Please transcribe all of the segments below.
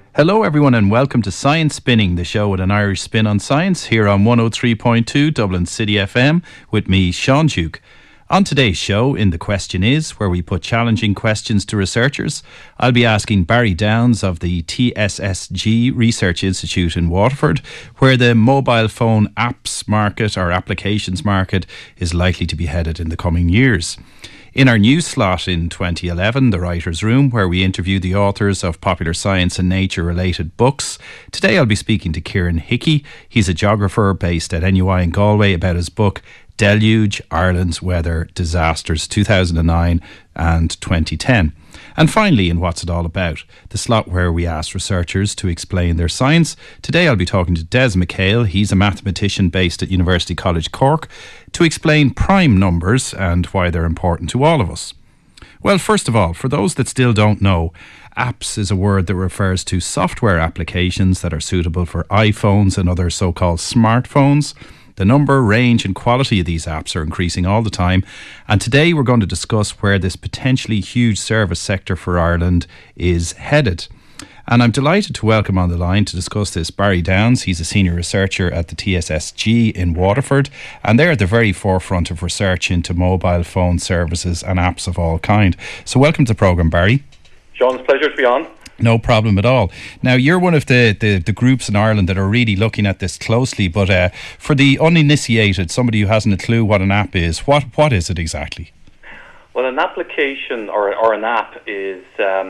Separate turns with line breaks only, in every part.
Hello everyone and welcome to Science Spinning, the show with an Irish spin on science, here on 103.2 Dublin City FM with me, Sean Duke. On today's show, in The Question Is, where we put challenging questions to researchers, I'll be asking Barry Downs of the TSSG Research Institute in Waterford, where the mobile phone apps market or applications market is likely to be headed in the coming years. In our news slot in 2011, The Writer's Room, where we interview the authors of popular science and nature-related books, today I'll be speaking to Kieran Hickey. He's a geographer based at NUI in Galway about his book Deluge, Ireland's Weather Disasters, 2009 and 2010. And finally, in What's It All About, the slot where we ask researchers to explain their science. Today I'll be talking to Des McHale. He's a mathematician based at University College Cork to explain prime numbers and why they're important to all of us. Well, first of all, for those that still don't know, apps is a word that refers to software applications that are suitable for iPhones and other so-called smartphones. The number, range and quality of these apps are increasing all the time, and today we're going to discuss where this potentially huge service sector for Ireland is headed. And I'm delighted to welcome on the line to discuss this Barry Downs. He's a senior researcher at the TSSG in Waterford, and they're at the very forefront of research into mobile phone services and apps of all kind. So welcome to the programme, Barry.
Sean, it's a pleasure to be on.
No problem at all. Now, you're one of the groups in Ireland that are really looking at this closely, but for the uninitiated, somebody who hasn't a clue what an app is, what is it exactly?
Well, an application or an app is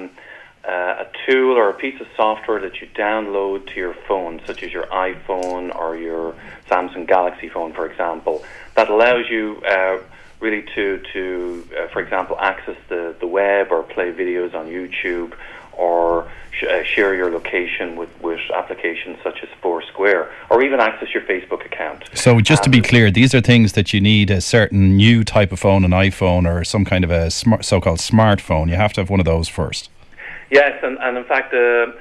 a tool or a piece of software that you download to your phone, such as your iPhone or your Samsung Galaxy phone, for example, that allows you really to for example, access the web or play videos on YouTube, or share your location with applications such as Foursquare, or even access your Facebook account.
So just to be clear, these are things that you need a certain new type of phone, an iPhone, or some kind of a so-called smartphone. You have to have one of those first.
Yes, and in fact, the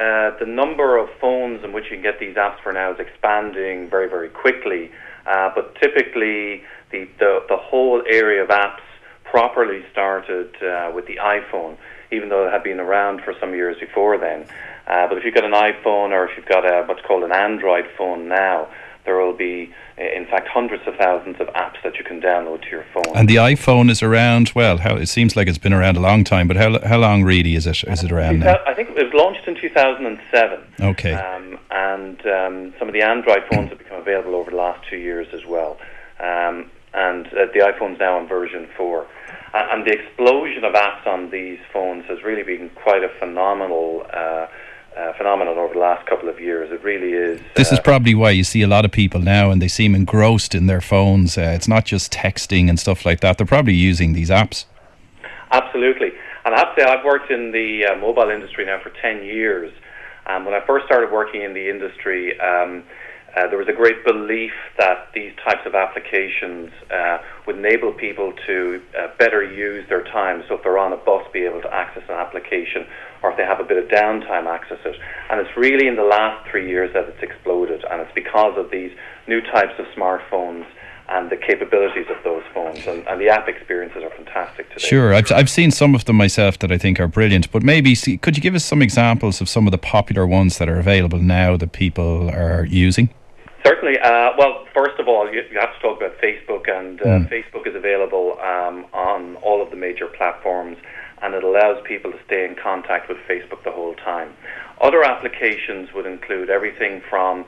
number of phones in which you can get these apps for now is expanding very, very quickly. But typically, the whole area of apps properly started with the iPhone, even though it had been around for some years before then. But if you've got an iPhone, or if you've got what's called an Android phone now, there will be, in fact, hundreds of thousands of apps that you can download to your phone.
And the iPhone is around, well, it seems like it's been around a long time, but how long really is it around now?
I think it was launched in 2007.
Okay.
And some of the Android phones have become available over the last 2 years as well. And the iPhone's now on version 4. And the explosion of apps on these phones has really been quite a phenomenal phenomenon over the last couple of years. It really is.
This is probably why you see a lot of people now, and they seem engrossed in their phones. It's not just texting and stuff like that. They're probably using these apps.
Absolutely. And I have to say, I've worked in the mobile industry now for 10 years. When I first started working in the industry, there was a great belief that these types of applications would enable people to better use their time. So if they're on a bus, be able to access an application, or if they have a bit of downtime, access it. And it's really in the last 3 years that it's exploded, and it's because of these new types of smartphones and the capabilities of those phones, and the app experiences are fantastic today.
Sure, I've seen some of them myself that I think are brilliant, but maybe could you give us some examples of some of the popular ones that are available now that people are using?
Certainly. Well, first of all, you have to talk about Facebook, and Facebook is available on all of the major platforms, and it allows people to stay in contact with Facebook the whole time. Other applications would include everything from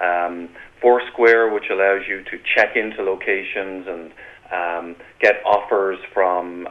Foursquare, which allows you to check into locations and get offers from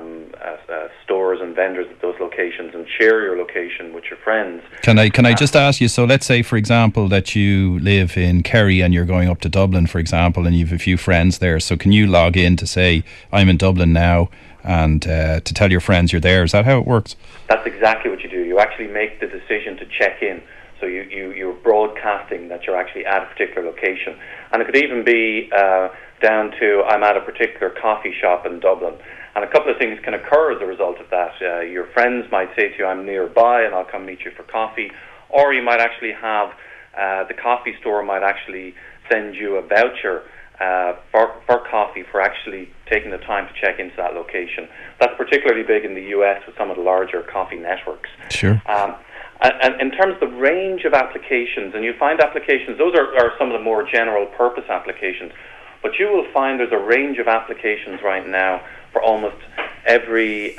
stores and vendors at those locations, and share your location with your friends.
Can I just ask you, so let's say, for example, that you live in Kerry and you're going up to Dublin, for example, and you've a few friends there. So can you log in to say, I'm in Dublin now, and to tell your friends you're there? Is that how it works?
That's exactly what you do. You actually make the decision to check in. So you're broadcasting that you're actually at a particular location. And it could even be down to, I'm at a particular coffee shop in Dublin. And a couple of things can occur as a result of that. Your friends might say to you, I'm nearby and I'll come meet you for coffee. Or you might actually have, the coffee store might actually send you a voucher for coffee for actually taking the time to check into that location. That's particularly big in the US with some of the larger coffee networks.
Sure.
And in terms of the range of applications, and you find applications, those are some of the more general purpose applications, but you will find there's a range of applications right now for almost every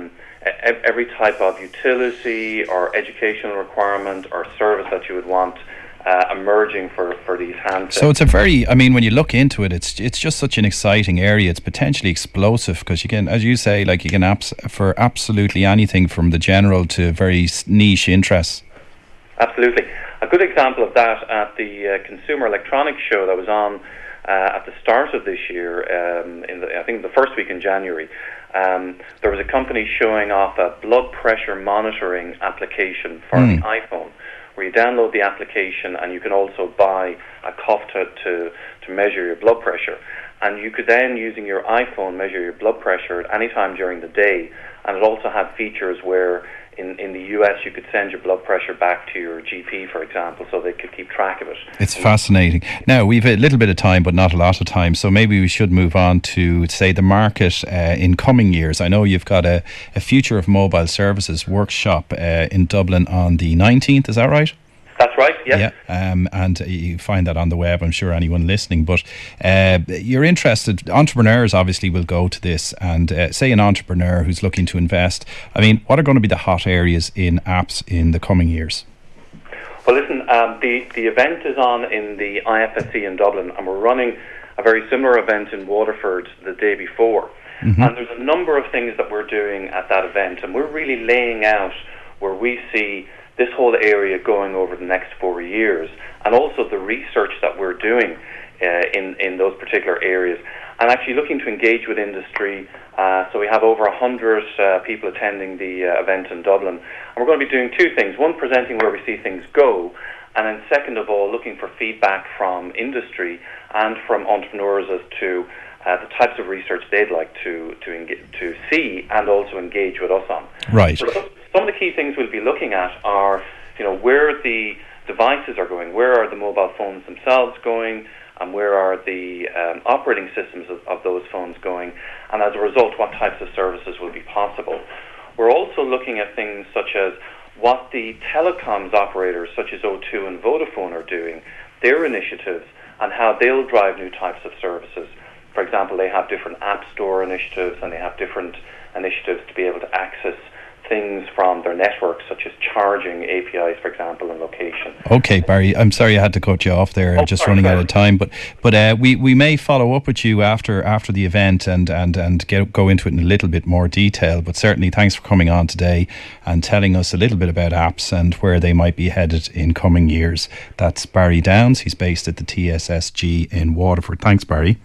type of utility or educational requirement or service that you would want emerging for these handsets.
So it's a very, I mean, when you look into it, it's just such an exciting area. It's potentially explosive because you can, as you say, like you can apps for absolutely anything from the general to very niche interests.
Absolutely. A good example of that at the Consumer Electronics Show that was on at the start of this year, I think the first week in January, there was a company showing off a blood pressure monitoring application for the iPhone, where you download the application and you can also buy a cuff to measure your blood pressure. And you could then, using your iPhone, measure your blood pressure at any time during the day. And it also had features where in the US you could send your blood pressure back to your GP, for example, so they could keep track of it.
It's fascinating. Now, we've a little bit of time, but not a lot of time, so maybe we should move on to, say, the market in coming years. I know you've got a Future of Mobile Services workshop in Dublin on the 19th, is that right?
That's right, yes.
Yeah, and you find that on the web, I'm sure anyone listening. But you're interested, entrepreneurs obviously will go to this, and say an entrepreneur who's looking to invest. I mean, what are going to be the hot areas in apps in the coming years?
Well, listen, the event is on in the IFSC in Dublin, and we're running a very similar event in Waterford the day before. Mm-hmm. And there's a number of things that we're doing at that event, and we're really laying out where we see this whole area going over the next 4 years, and also the research that we're doing in those particular areas, and actually looking to engage with industry. So we have over 100 people attending the event in Dublin, and we're going to be doing two things: one, presenting where we see things go, and then second of all, looking for feedback from industry and from entrepreneurs as to the types of research they'd like to see and also engage with us on.
Right.
So some of the key things we'll be looking at are, where the devices are going, where are the mobile phones themselves going, and where are the operating systems of those phones going, and as a result, what types of services will be possible. We're also looking at things such as what the telecoms operators, such as O2 and Vodafone, are doing, their initiatives, and how they'll drive new types of services. For example, they have different app store initiatives, and they have different initiatives to be able to access things from their networks, such as charging APIs, for example, and location. Okay,
Barry, I'm sorry I had to cut you off there, running out of time, but we may follow up with you after the event and go into it in a little bit more detail, but certainly thanks for coming on today and telling us a little bit about apps and where they might be headed in coming years. That's Barry Downs. He's based at the TSSG in Waterford. Thanks, Barry.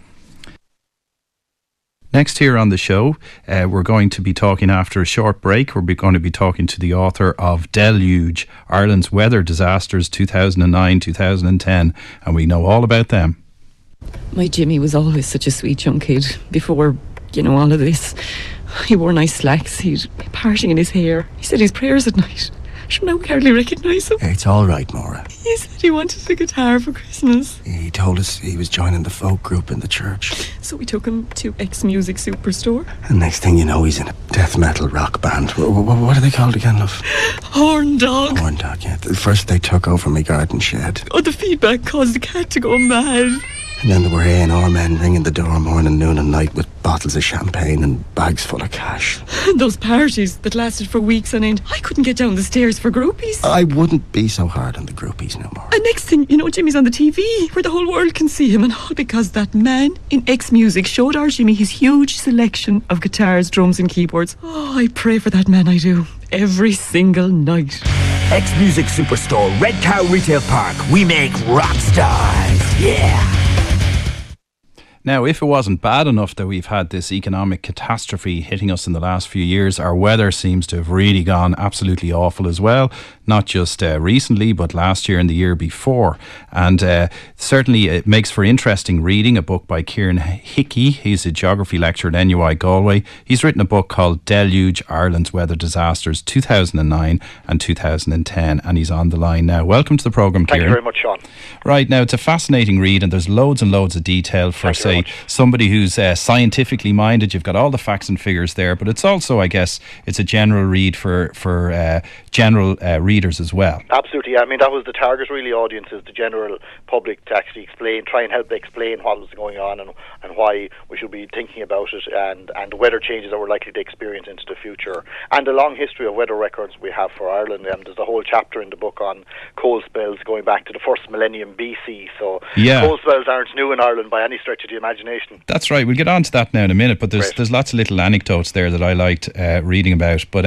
Next here on the show, we're going to be talking after a short break. We're going to be talking to the author of Deluge, Ireland's Weather Disasters 2009-2010, and we know all about them.
My Jimmy was always such a sweet young kid before, all of this. He wore nice slacks, he'd be parting in his hair. He said his prayers at night. I should now hardly recognise him.
It's all right, Maura.
He said he wanted a guitar for Christmas.
He told us he was joining the folk group in the church.
So we took him to X Music Superstore.
And next thing you know, he's in a death metal rock band. What are they called again, love?
Horn Dog.
Horn Dog, yeah. First they took over my garden shed.
Oh, the feedback caused the cat to go mad.
And then there were A&R men ringing the door morning, noon and night with bottles of champagne and bags full of cash.
And those parties that lasted for weeks on end. I couldn't get down the stairs for groupies.
I wouldn't be so hard on the groupies no more.
And next thing, Jimmy's on the TV where the whole world can see him, and all because that man in X Music showed our Jimmy his huge selection of guitars, drums and keyboards. Oh, I pray for that man, I do. Every single night.
X Music Superstore, Red Cow Retail Park. We make rock stars. Yeah.
Now, if it wasn't bad enough that we've had this economic catastrophe hitting us in the last few years, our weather seems to have really gone absolutely awful as well. Not just recently, but last year and the year before. And certainly it makes for interesting reading. A book by Kieran Hickey. He's a geography lecturer at NUI Galway. He's written a book called Deluge, Ireland's Weather Disasters 2009 and 2010. And he's on the line now. Welcome to the programme, Kieran.
Thank you very much, Sean.
Right, now it's a fascinating read, and there's loads and loads of detail for, say, by somebody who's scientifically minded. You've got all the facts and figures there, but it's also, I guess, it's a general read for general readers as well.
Absolutely. I mean, that was the target really audience, is the general public, to actually try and help explain what was going on and why we should be thinking about it, and the weather changes that we're likely to experience into the future, and the long history of weather records we have for Ireland. And there's a whole chapter in the book on cold spells going back to the first millennium BC. So cold spells aren't new in Ireland by any stretch of the imagination.
That's right. We'll get on to that now in a minute, but there's lots of little anecdotes there that I liked reading about. But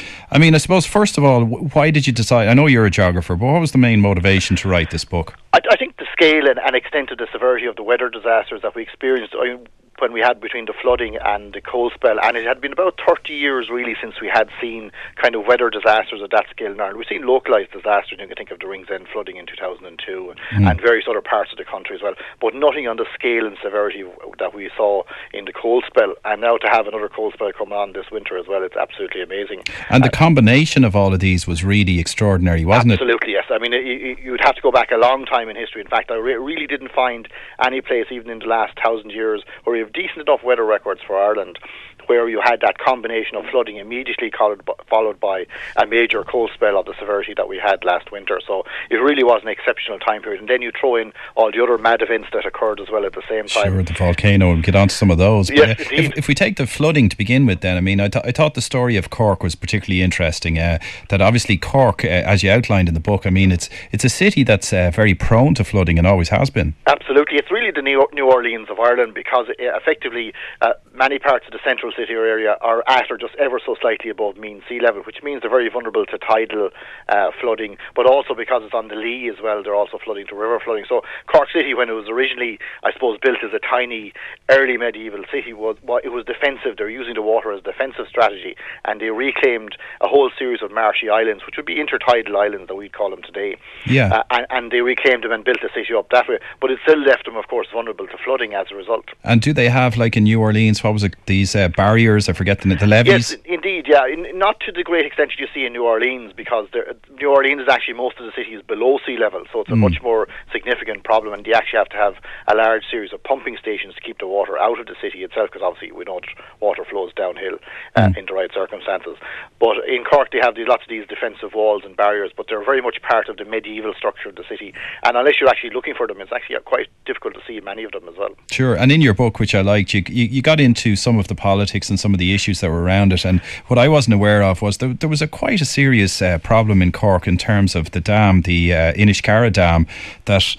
I mean, I suppose, first of all, why did you decide? I know you're a geographer, but what was the main motivation to write this book?
I think the scale and extent of the severity of the weather disasters that we experienced when we had between the flooding and the cold spell, and it had been about 30 years really since we had seen kind of weather disasters at that scale in Ireland. We've seen localised disasters. You can think of the Ringsend flooding in 2002 and various other parts of the country as well, but nothing on the scale and severity that we saw in the cold spell. And now to have another cold spell come on this winter as well, it's absolutely amazing.
And the combination of all of these was really extraordinary, wasn't it?
Absolutely, yes. I mean, you'd have to go back a long time in history. In fact, I really didn't find any place, even in the last 1,000 years, where we have decent enough weather records for Ireland where you had that combination of flooding immediately followed by a major cold spell of the severity that we had last winter. So it really was an exceptional time period. And then you throw in all the other mad events that occurred as well at the same time.
Sure, the volcano, we'll get on to some of those.
Yes,
but, if we take the flooding to begin with then, I mean, I thought the story of Cork was particularly interesting. That obviously Cork, as you outlined in the book, I mean, it's a city that's very prone to flooding and always has been.
Absolutely. It's really the New Orleans of Ireland, because effectively many parts of the central city area are at or just ever so slightly above mean sea level, which means they're very vulnerable to tidal flooding, but also because it's on the Lee as well, they're also flooding to river flooding. So Cork City, when it was originally, I suppose, built as a tiny early medieval city, it was defensive. They're using the water as a defensive strategy, and they reclaimed a whole series of marshy islands, which would be intertidal islands that we'd call them today.
Yeah.
And they reclaimed them and built the city up that way, but it still left them, of course, vulnerable to flooding as a result.
And do they have, like in New Orleans, what was it, these barriers, I forget the levees?
Yes, indeed, yeah. Not to the great extent you see in New Orleans, because New Orleans is actually, most of the city is below sea level, so it's a much more significant problem, and you actually have to have a large series of pumping stations to keep the water out of the city itself, because obviously we know that water flows downhill in the right circumstances. But in Cork they have lots of these defensive walls and barriers, but they're very much part of the medieval structure of the city, and unless you're actually looking for them, it's actually quite difficult to see many of them as well.
Sure. And in your book, which I liked, you got into some of the politics and some of the issues that were around it, and what I wasn't aware of was there was quite a serious problem in Cork in terms of the dam, the Inishcara Dam, that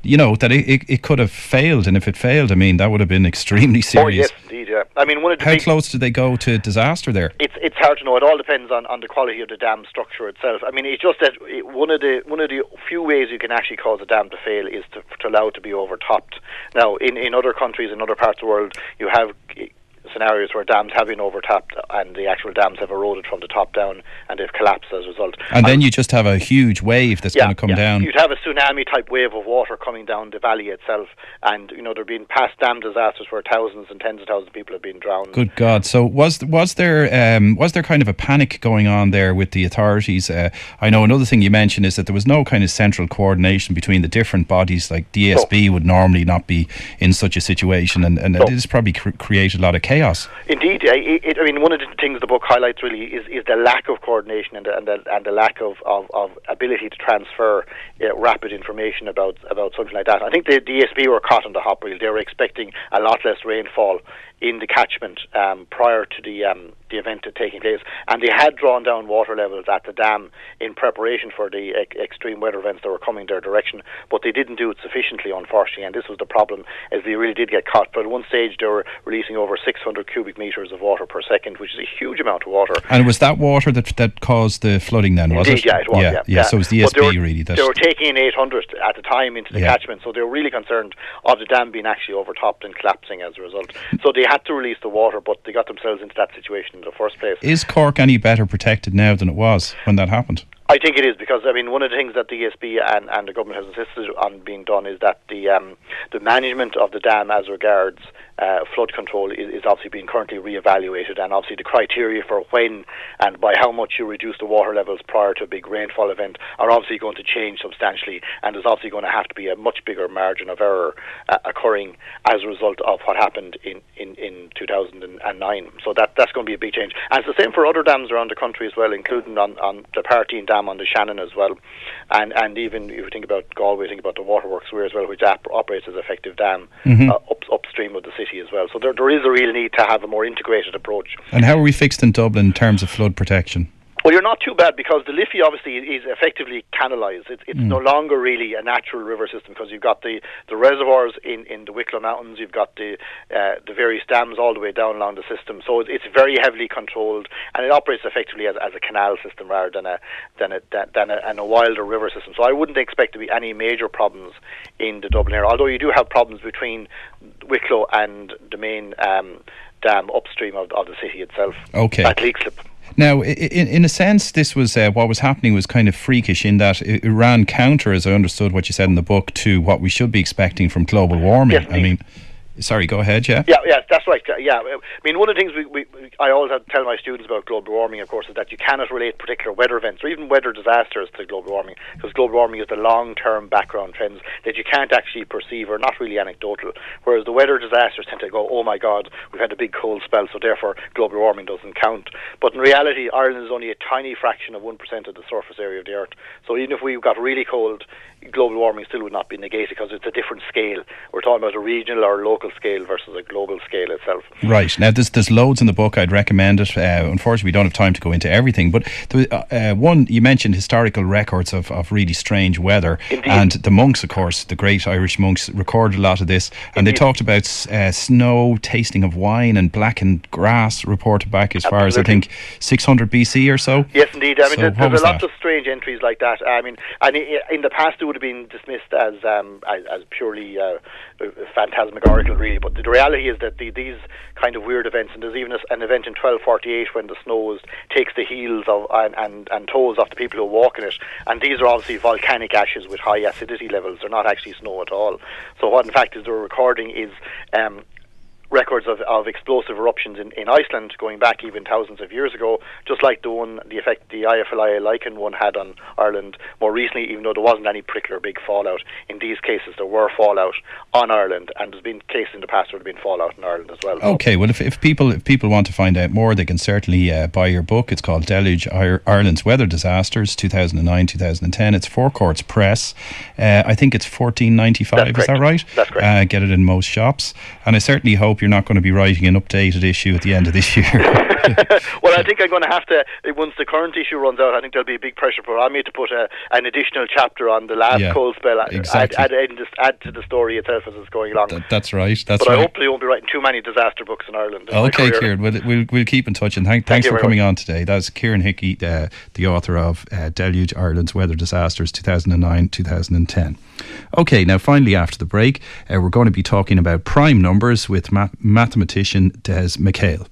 it could have failed, and if it failed, I mean, that would have been extremely serious.
Oh yes, indeed, yeah. I mean,
how close did they go to disaster there?
It's hard to know. It all depends on the quality of the dam structure itself. I mean, it's just that one of the few ways you can actually cause a dam to fail is to allow it to be overtopped. Now, in other countries, in other parts of the world, you have scenarios where dams have been overtapped and the actual dams have eroded from the top down and they've collapsed as a result.
And then you just have a huge wave that's going to come down.
You'd have a tsunami type wave of water coming down the valley itself, and there have been past dam disasters where thousands and tens of thousands of people have been drowned.
Good God. So was there kind of a panic going on there with the authorities? I know another thing you mentioned is that there was no kind of central coordination between the different bodies. Like DSB would normally not be in such a situation, and it has probably created a lot of chaos.
Indeed, I mean, one of the things the book highlights really is the lack of coordination and the lack of ability to transfer rapid information about something like that. I think the DSB were caught on the hop reel. They were expecting a lot less rainfall in the catchment prior to the event taking place, and they had drawn down water levels at the dam in preparation for the extreme weather events that were coming their direction, but they didn't do it sufficiently, unfortunately, and this was the problem, as they really did get caught. But at one stage they were releasing over 600 cubic metres of water per second, which is a huge amount of water.
And was that water that caused the flooding then, was
Indeed,
it?
Yeah, it was.
Yeah. So it was the DSB really.
They were taking in 800 at the time into the catchment, so they were really concerned of the dam being actually overtopped and collapsing as a result. So they had to release the water, but they got themselves into that situation in the first place.
Is Cork any better protected now than it was when that happened?
I think it is, because I mean, one of the things that the ESB and the government has insisted on being done is that the management of the dam as regards flood control is obviously being currently re-evaluated, and obviously the criteria for when and by how much you reduce the water levels prior to a big rainfall event are obviously going to change substantially, and there's obviously going to have to be a much bigger margin of error occurring as a result of what happened in 2009. So that's going to be a big change. And it's the same for other dams around the country as well, including on the Partine Dam on the Shannon as well. And even if you think about Galway, think about the Waterworks Weir as well, which operates as effective dam upstream of the city as well. So there is a real need to have a more integrated approach.
And how are we fixed in Dublin in terms of flood protection?
Well, you're not too bad, because the Liffey obviously is effectively canalised. It's no longer really a natural river system, because you've got the reservoirs in the Wicklow Mountains, you've got the various dams all the way down along the system. So it's very heavily controlled, and it operates effectively as a canal system rather than a wilder river system. So I wouldn't expect to be any major problems in the Dublin area, although you do have problems between Wicklow and the main dam upstream of the city itself.
Okay.
At Leixlip.
Now, in a sense, this was what was happening was kind of freakish in that it ran counter, as I understood what you said in the book, to what we should be expecting from global warming.
Yes,
I mean, sorry, go ahead, yeah?
Yeah, that's right. Yeah, I mean, one of the things I always have to tell my students about global warming, of course, is that you cannot relate particular weather events or even weather disasters to global warming, because global warming is the long-term background trends that you can't actually perceive, or not really anecdotal, whereas the weather disasters tend to go, oh my God, we've had a big cold spell, so therefore global warming doesn't count. But in reality, Ireland is only a tiny fraction of 1% of the surface area of the Earth. So even if we got really cold, global warming still would not be negated, because it's a different scale. We're talking about a regional or local scale versus a global scale itself.
Right. Now, there's loads in the book. I'd recommend it. Unfortunately, we don't have time to go into everything. But one, you mentioned historical records of really strange weather.
Indeed.
And the monks, of course, the great Irish monks, recorded a lot of this. And Indeed. They talked about snow, tasting of wine, and blackened grass reported back as far as, I think, 600 BC or so.
Yes, indeed. I mean,
So
there's a lot of strange entries like that. I mean, and in the past it would have been dismissed as purely phantasmagorical, really. But the reality is that these kind of weird events, and there's even an event in 1248 when the snow takes the heels of and toes off the people who walk in it, and these are obviously volcanic ashes with high acidity levels. They're not actually snow at all. So what in fact is they're recording is records of explosive eruptions in Iceland going back even thousands of years ago, just like the effect the Eyjafjallajökull lichen one had on Ireland more recently, even though there wasn't any particular big fallout. In these cases there were fallout on Ireland, and there's been cases in the past where there have been fallout in Ireland as well.
Okay, well if people want to find out more, they can certainly buy your book. It's called Deluge, Ireland's Weather Disasters 2009-2010. It's Four Courts Press. I think it's $14.95, is that right?
That's correct.
Get it in most shops, and I certainly hope you're not going to be writing an updated issue at the end of this year.
Well, I think I'm going to have to, once the current issue runs out, I think there'll be a big pressure for me to put an additional chapter on the last cold spell.
Exactly.
Add to the story itself as it's going along.
That's right.
But I hopefully won't be writing too many disaster books in Ireland.
Okay, Kieran, we'll keep in touch, and thanks for coming on today. That's Kieran Hickey, the author of Deluge, Ireland's Weather Disasters 2009-2010. Okay, now finally after the break, we're going to be talking about prime numbers with mathematician Des McHale.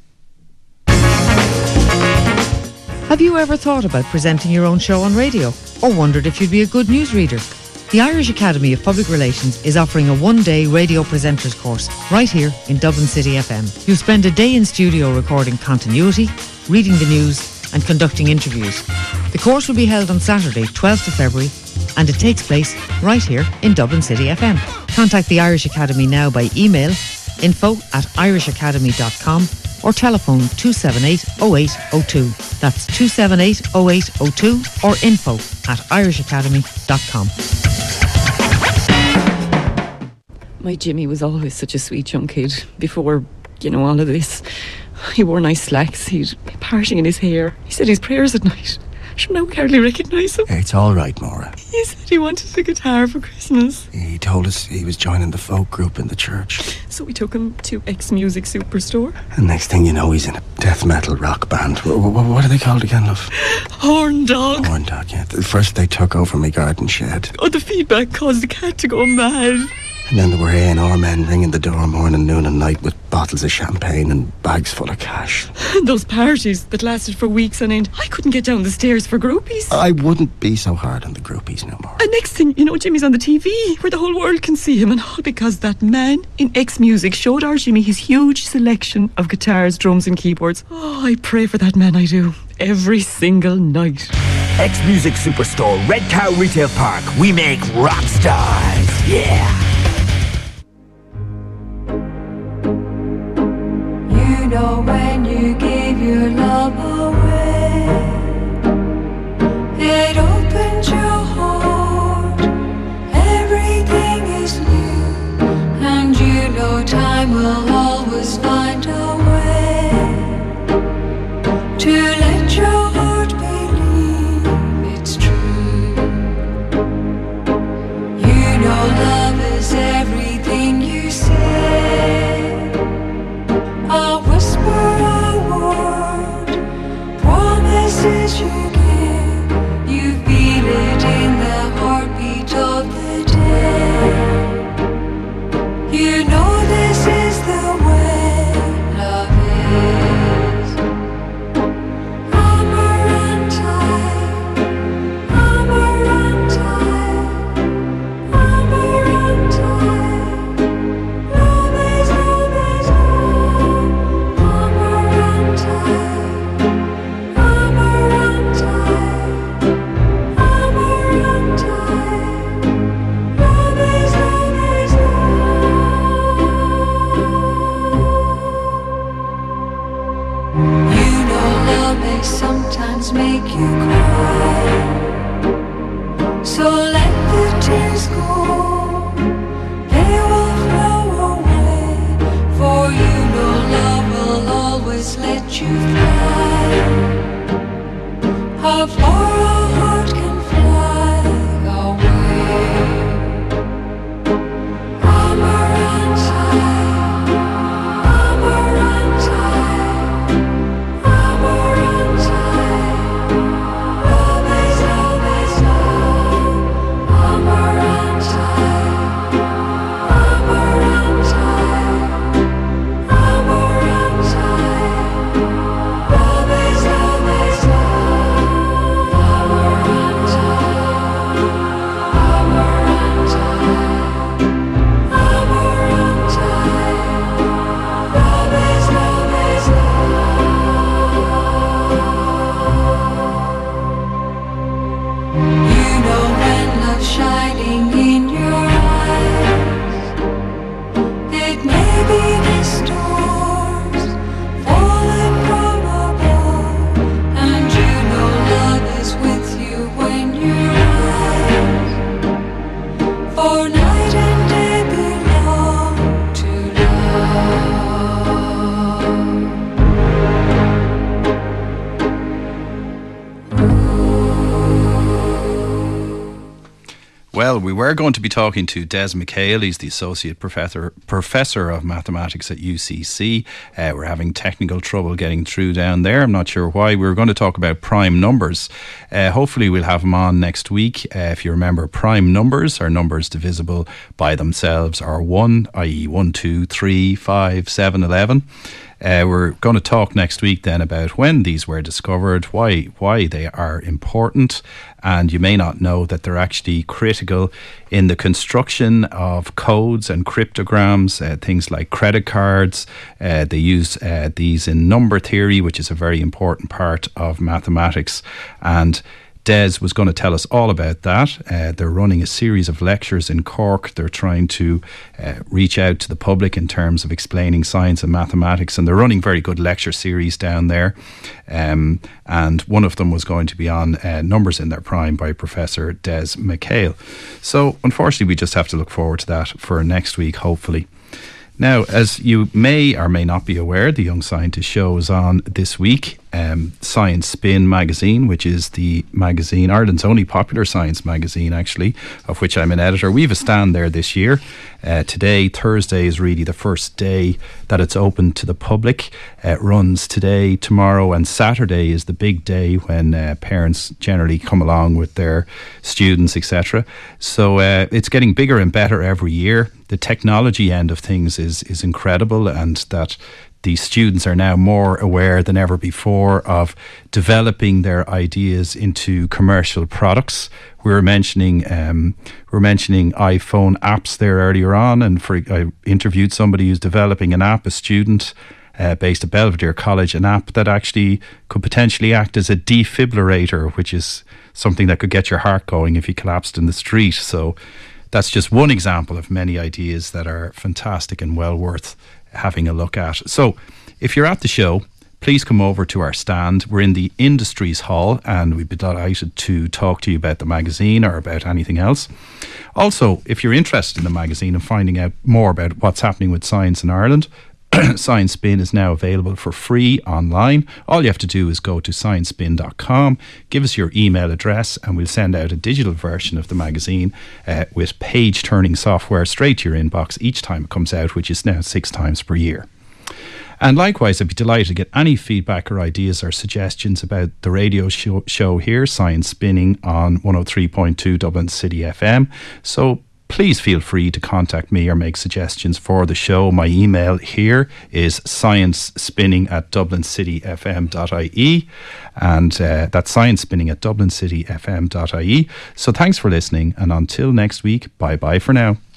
Have you ever thought about presenting your own show on radio, or wondered if you'd be a good newsreader? The Irish Academy of Public Relations is offering a one-day radio presenters course right here in Dublin City FM. You'll spend a day in studio recording continuity, reading the news and conducting interviews. The course will be held on Saturday, 12th of February, and it takes place right here in Dublin City FM. Contact the Irish Academy now by email info@irishacademy.com or telephone 278 0802. That's 278 0802 or info@irishacademy.com.
My Jimmy was always such a sweet young kid before, all of this. He wore nice slacks, he'd parting in his hair. He said his prayers at night. I should now hardly recognise him.
It's all right, Maura.
He said he wanted a guitar for Christmas.
He told us he was joining the folk group in the church.
So we took him to X Music Superstore.
And next thing you know, he's in a death metal rock band. What are they called again, love?
Horn Dog.
Horn Dog, yeah. First they took over my garden shed.
Oh, the feedback caused the cat to go mad.
And then there were A&R men ringing the door morning, noon and night with bottles of champagne and bags full of cash.
And those parties that lasted for weeks on end. I couldn't get down the stairs for groupies.
I wouldn't be so hard on the groupies no more.
And next thing, Jimmy's on the TV where the whole world can see him. And all because that man in X Music showed our Jimmy his huge selection of guitars, drums and keyboards. Oh, I pray for that man, I do. Every single night.
X Music Superstore, Red Cow Retail Park. We make rock stars. Yeah.
You know when you gave your love away, it opened your heart. Everything is new, and you know time will always find a way to let your heart believe it's true. You know love is everything you say. A whisper, a word, promises you give. You feel it in the heartbeat of the day. You know this is the way love is. Amarante, Amarante, Amarante. Love is, love is love. Amarante, Amarante, Amarante. Love is, love is love. You know love may sometimes make you cry, so let the tears go. They will flow away, for you know love will always let you fly. How far a heart can fly away. Amarante, Amarante, Amarante. Love is, love is love. Amarante, Amarante, Amarante. Love is, love is love. Amarante, Amarante, Amarante. Love is, love is love. You know when love's shining in your eyes, it may be the stars falling from above, and you know love is with you when you rise. For night and day belong to
Well, we were going to be talking to Des McHale. He's the Associate Professor of Mathematics at UCC. We're having technical trouble getting through down there. I'm not sure why. We were going to talk about prime numbers. Hopefully we'll have him on next week. If you remember, prime numbers are numbers divisible by themselves are 1, i.e. 1, 2, 3, 5, 7, 11. We're going to talk next week then about when these were discovered, why they are important, and you may not know that they're actually critical in the construction of codes and cryptograms, things like credit cards. They use these in number theory, which is a very important part of mathematics, and Des was going to tell us all about that. They're running a series of lectures in Cork. They're trying to reach out to the public in terms of explaining science and mathematics, and they're running very good lecture series down there. And one of them was going to be on Numbers in Their Prime by Professor Des McHale. So unfortunately, we just have to look forward to that for next week, hopefully. Now, as you may or may not be aware, the Young Scientist show is on this week. Science Spin magazine, which is the magazine, Ireland's only popular science magazine, actually, of which I'm an editor. We have a stand there this year. Today, Thursday, is really the first day that it's open to the public. It runs today, tomorrow, and Saturday is the big day when parents generally come along with their students, etc. So it's getting bigger and better every year. The technology end of things is incredible, and that the students are now more aware than ever before of developing their ideas into commercial products. We were mentioning iPhone apps there earlier on, and I interviewed somebody who's developing an app, a student based at Belvedere College, an app that actually could potentially act as a defibrillator, which is something that could get your heart going if you collapsed in the street. So that's just one example of many ideas that are fantastic and well worth having a look at. So if you're at the show, please come over to our stand. We're in the Industries Hall, and we'd be delighted to talk to you about the magazine or about anything else. Also, if you're interested in the magazine and finding out more about what's happening with science in Ireland, Science Spin is now available for free online. All you have to do is go to sciencespin.com, give us your email address, and we'll send out a digital version of the magazine with page-turning software straight to your inbox each time it comes out, which is now 6 times per year. And likewise, I'd be delighted to get any feedback or ideas or suggestions about the radio show here, Science Spinning, on 103.2 Dublin City FM. So please feel free to contact me or make suggestions for the show. My email here is sciencespinning@dublincityfm.ie, and that's sciencespinning@dublincityfm.ie. So thanks for listening, and until next week, bye-bye for now.